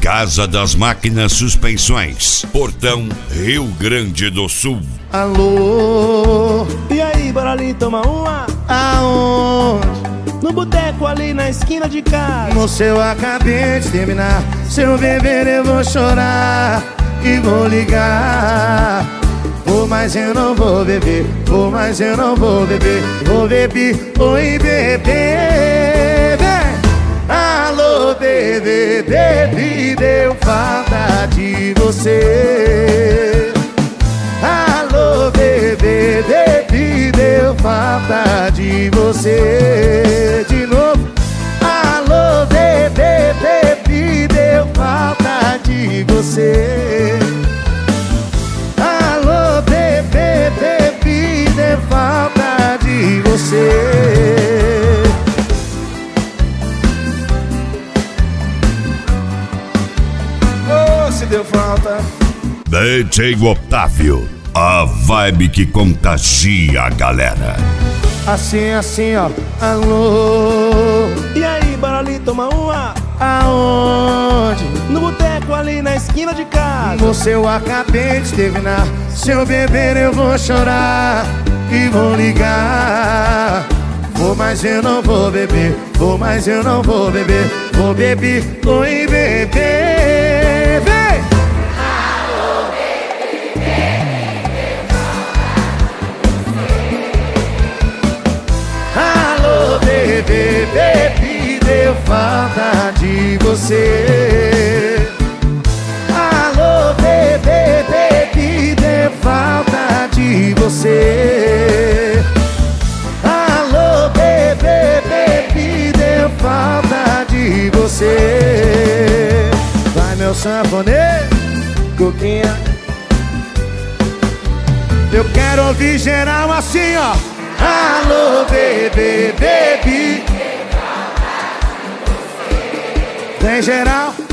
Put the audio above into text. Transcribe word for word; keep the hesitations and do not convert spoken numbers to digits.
Casa das Máquinas Suspensões, Portão, Rio Grande do Sul. Alô, e aí, bora ali tomar uma? aonde? No boteco ali na esquina de casa. Moço, eu acabei de terminar. Se eu beber eu vou chorar e vou ligar. Vou, mas eu não vou beber. Vou, mas eu não vou beber. Vou beber, oi bebê, vem. Alô bebê, bebê, deu falta de você. Alô bebê, bebê, deu falta de você. De novo. Alô bebê, bebê, deu falta de você. Alô bebê, bebê, deu falta de você. Oh, se deu falta. D J Otávio, a vibe que contagia a galera. Assim, assim, ó. Alô, E aí, bora ali tomar uma? aonde? No boteco ali na esquina de casa. Moço, eu acabei de terminar. Se eu beber eu vou chorar e vou ligar. Vou, mas eu não vou beber. Vou, mas eu não vou beber. Vou beber, oi bebê, vem. Alô, bebê, bebê, Alô bebê, bebê, deu falta de você. Alô bebê, bebê, deu falta de você. Alô bebê, bebê, deu falta de você. Vai meu sanfoneiro, coquinha. Eu quero ouvir geral assim, ó. Alô bebê, bebê, vem geral.